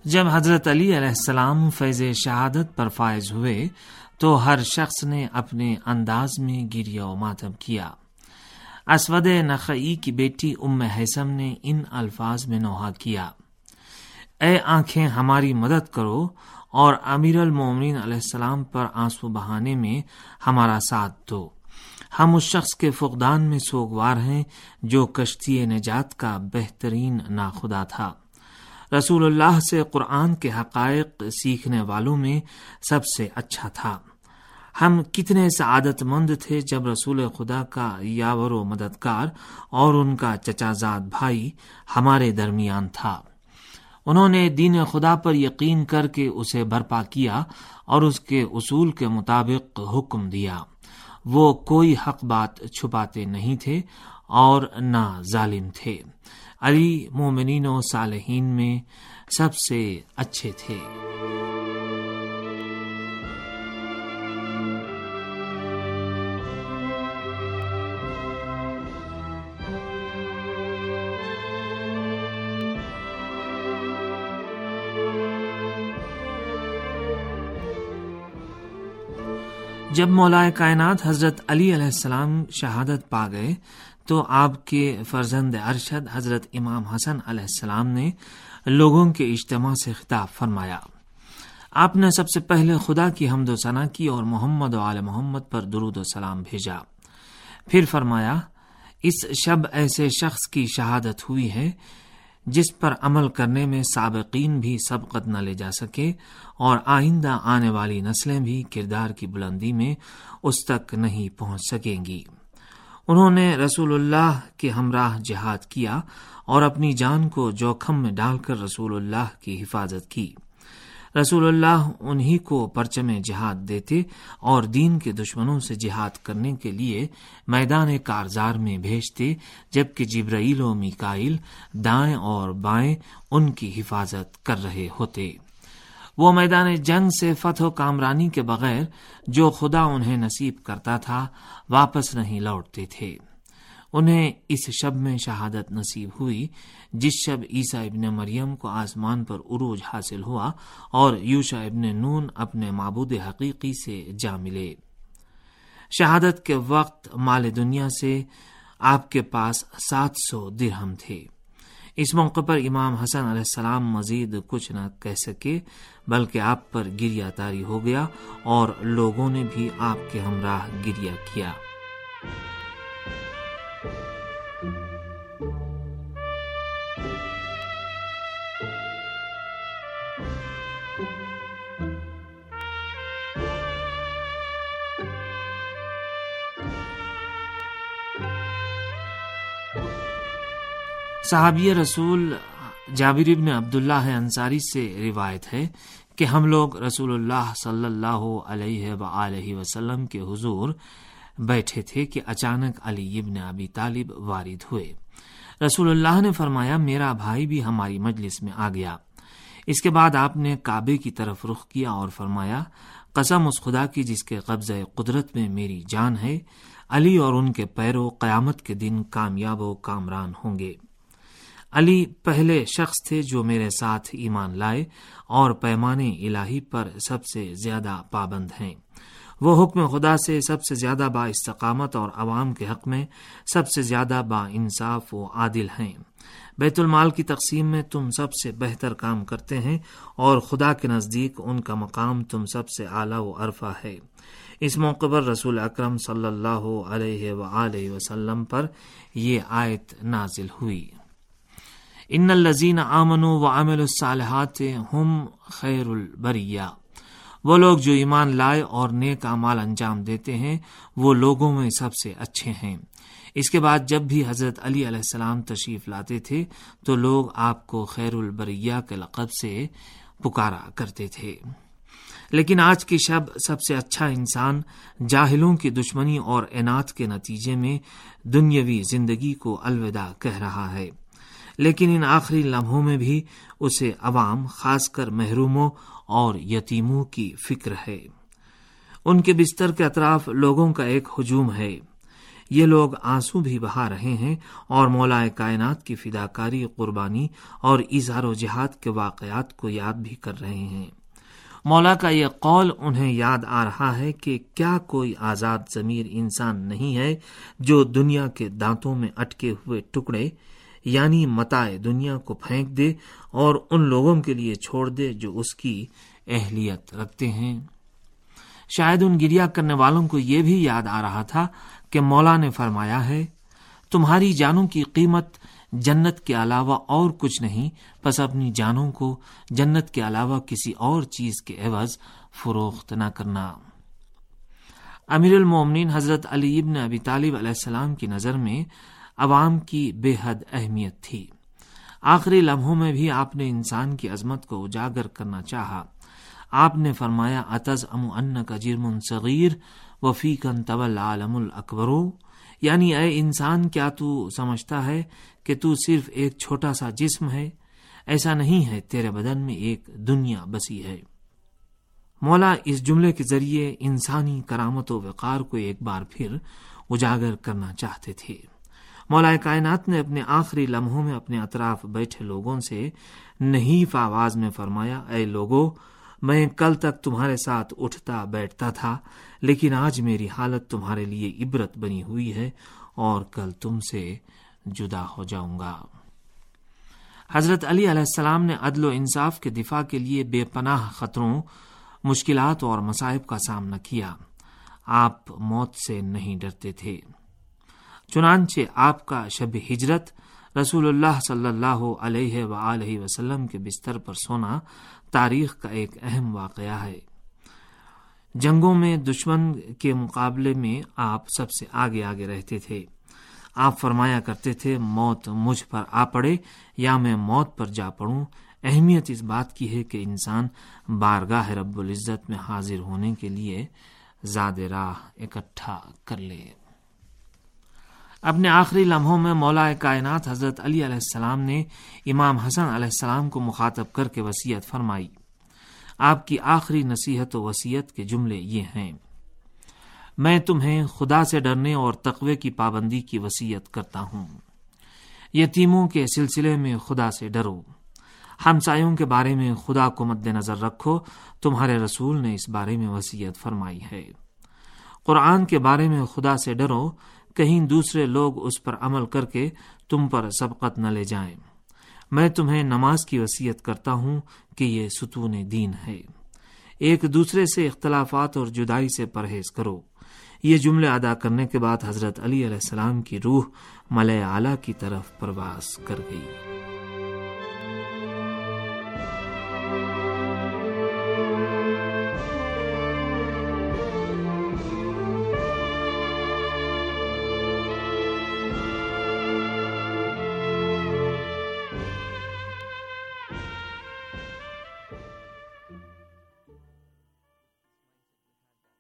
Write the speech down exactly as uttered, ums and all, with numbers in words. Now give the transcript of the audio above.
جب حضرت علی علیہ السلام فیض شہادت پر فائز ہوئے تو ہر شخص نے اپنے انداز میں گریہ و ماتم کیا۔ اسود نخعی کی بیٹی ام حیثم نے ان الفاظ میں نوحہ کیا: اے آنکھیں ہماری مدد کرو اور امیر المومنین علیہ السلام پر آنسو بہانے میں ہمارا ساتھ دو۔ ہم اس شخص کے فقدان میں سوگوار ہیں جو کشتی نجات کا بہترین ناخدا تھا۔ رسول اللہ سے قرآن کے حقائق سیکھنے والوں میں سب سے اچھا تھا۔ ہم کتنے سعادت مند تھے جب رسول خدا کا یاور و مددگار اور ان کا چچا زاد بھائی ہمارے درمیان تھا۔ انہوں نے دین خدا پر یقین کر کے اسے برپا کیا اور اس کے اصول کے مطابق حکم دیا۔ وہ کوئی حق بات چھپاتے نہیں تھے اور نہ ظالم تھے۔ علی مومنین و صالحین میں سب سے اچھے تھے۔ جب مولا کائنات حضرت علی علیہ السلام شہادت پا گئے تو آپ کے فرزند ارشد حضرت امام حسن علیہ السلام نے لوگوں کے اجتماع سے خطاب فرمایا۔ آپ نے سب سے پہلے خدا کی حمد و ثنا کی اور محمد و آل محمد پر درود و سلام بھیجا۔ پھر فرمایا: اس شب ایسے شخص کی شہادت ہوئی ہے جس پر عمل کرنے میں سابقین بھی سبقت نہ لے جا سکے اور آئندہ آنے والی نسلیں بھی کردار کی بلندی میں اس تک نہیں پہنچ سکیں گی۔ انہوں نے رسول اللہ کے ہمراہ جہاد کیا اور اپنی جان کو جوخم میں ڈال کر رسول اللہ کی حفاظت کی۔ رسول اللہ انہی کو پرچم جہاد دیتے اور دین کے دشمنوں سے جہاد کرنے کے لیے میدان کارزار میں بھیجتے، جبکہ جبرائیل و میکائیل دائیں اور بائیں ان کی حفاظت کر رہے ہوتے۔ وہ میدان جنگ سے فتح و کامرانی کے بغیر جو خدا انہیں نصیب کرتا تھا واپس نہیں لوٹتے تھے۔ انہیں اس شب میں شہادت نصیب ہوئی جس شب عیسیٰ ابن مریم کو آسمان پر عروج حاصل ہوا اور یوشع ابن نون اپنے معبود حقیقی سے جا ملے۔ شہادت کے وقت مال دنیا سے آپ کے پاس سات سو درہم تھے۔ اس موقع پر امام حسن علیہ السلام مزید کچھ نہ کہہ سکے بلکہ آپ پر گریہ طاری ہو گیا اور لوگوں نے بھی آپ کے ہمراہ گریہ کیا۔ صحابی رسول جابر بن عبداللہ انصاری سے روایت ہے کہ ہم لوگ رسول اللہ صلی اللہ علیہ وآلہ وسلم کے حضور بیٹھے تھے کہ اچانک علی بن ابی طالب وارد ہوئے۔ رسول اللہ نے فرمایا: میرا بھائی بھی ہماری مجلس میں آ گیا۔ اس کے بعد آپ نے کعبے کی طرف رخ کیا اور فرمایا: قسم اس خدا کی جس کے قبضہ قدرت میں میری جان ہے، علی اور ان کے پیرو قیامت کے دن کامیاب و کامران ہوں گے۔ علی پہلے شخص تھے جو میرے ساتھ ایمان لائے اور پیمان الہی پر سب سے زیادہ پابند ہیں۔ وہ حکم خدا سے سب سے زیادہ با استقامت اور عوام کے حق میں سب سے زیادہ با انصاف و عادل ہیں۔ بیت المال کی تقسیم میں تم سب سے بہتر کام کرتے ہیں اور خدا کے نزدیک ان کا مقام تم سب سے اعلیٰ و عرفہ ہے۔ اس موقع پر رسول اکرم صلی اللہ علیہ وآلہ وسلم پر یہ آیت نازل ہوئی: ان الذین آمنوا وعملوا الصالحات ہم خیر البریہ۔ وہ لوگ جو ایمان لائے اور نیک اعمال انجام دیتے ہیں وہ لوگوں میں سب سے اچھے ہیں۔ اس کے بعد جب بھی حضرت علی علیہ السلام تشریف لاتے تھے تو لوگ آپ کو خیر البریہ کے لقب سے پکارا کرتے تھے۔ لیکن آج کی شب سب سے اچھا انسان جاہلوں کی دشمنی اور عناد کے نتیجے میں دنیاوی زندگی کو الوداع کہہ رہا ہے، لیکن ان آخری لمحوں میں بھی اسے عوام خاص کر محروموں اور یتیموں کی فکر ہے۔ ان کے بستر کے اطراف لوگوں کا ایک ہجوم ہے۔ یہ لوگ آنسو بھی بہا رہے ہیں اور مولا کائنات کی فداکاری، قربانی اور اظہار و جہاد کے واقعات کو یاد بھی کر رہے ہیں۔ مولا کا یہ قول انہیں یاد آ رہا ہے کہ کیا کوئی آزاد ضمیر انسان نہیں ہے جو دنیا کے دانتوں میں اٹکے ہوئے ٹکڑے یعنی متاع دنیا کو پھینک دے اور ان لوگوں کے لیے چھوڑ دے جو اس کی اہلیت رکھتے ہیں۔ شاید ان گریہ کرنے والوں کو یہ بھی یاد آ رہا تھا کہ مولا نے فرمایا ہے، تمہاری جانوں کی قیمت جنت کے علاوہ اور کچھ نہیں، پس اپنی جانوں کو جنت کے علاوہ کسی اور چیز کے عوض فروخت نہ کرنا۔ امیر المومنین حضرت علی ابن ابی طالب علیہ السلام کی نظر میں عوام کی بے حد اہمیت تھی۔ آخری لمحوں میں بھی آپ نے انسان کی عظمت کو اجاگر کرنا چاہا۔ آپ نے فرمایا، اتزعم انک جرم صغیر وفیک انطوی العالم الاکبر، یعنی اے انسان کیا تو سمجھتا ہے کہ تو صرف ایک چھوٹا سا جسم ہے؟ ایسا نہیں ہے، تیرے بدن میں ایک دنیا بسی ہے۔ مولا اس جملے کے ذریعے انسانی کرامت و وقار کو ایک بار پھر اجاگر کرنا چاہتے تھے۔ مولا کائنات نے اپنے آخری لمحوں میں اپنے اطراف بیٹھے لوگوں سے نحیف آواز میں فرمایا، اے لوگو، میں کل تک تمہارے ساتھ اٹھتا بیٹھتا تھا، لیکن آج میری حالت تمہارے لیے عبرت بنی ہوئی ہے اور کل تم سے جدا ہو جاؤں گا۔ حضرت علی علیہ السلام نے عدل و انصاف کے دفاع کے لیے بے پناہ خطروں، مشکلات اور مصائب کا سامنا کیا۔ آپ موت سے نہیں ڈرتے تھے۔ چنانچہ آپ کا شب ہجرت رسول اللہ صلی اللہ علیہ وآلہ وسلم کے بستر پر سونا تاریخ کا ایک اہم واقعہ ہے۔ جنگوں میں دشمن کے مقابلے میں آپ سب سے آگے آگے رہتے تھے۔ آپ فرمایا کرتے تھے، موت مجھ پر آ پڑے یا میں موت پر جا پڑوں، اہمیت اس بات کی ہے کہ انسان بارگاہ رب العزت میں حاضر ہونے کے لیے زاد راہ اکٹھا کر لے۔ اپنے آخری لمحوں میں مولا کائنات حضرت علی علیہ السلام نے امام حسن علیہ السلام کو مخاطب کر کے وصیت فرمائی۔ آپ کی آخری نصیحت و وصیت کے جملے یہ ہیں، میں تمہیں خدا سے ڈرنے اور تقوی کی پابندی کی وصیت کرتا ہوں۔ یتیموں کے سلسلے میں خدا سے ڈرو، ہمسایوں کے بارے میں خدا کو مد نظر رکھو، تمہارے رسول نے اس بارے میں وصیت فرمائی ہے۔ قرآن کے بارے میں خدا سے ڈرو، کہیں دوسرے لوگ اس پر عمل کر کے تم پر سبقت نہ لے جائیں۔ میں تمہیں نماز کی وصیت کرتا ہوں کہ یہ ستون دین ہے۔ ایک دوسرے سے اختلافات اور جدائی سے پرہیز کرو۔ یہ جملے ادا کرنے کے بعد حضرت علی علیہ السلام کی روح ملائے اعلیٰ کی طرف پرواز کر گئی۔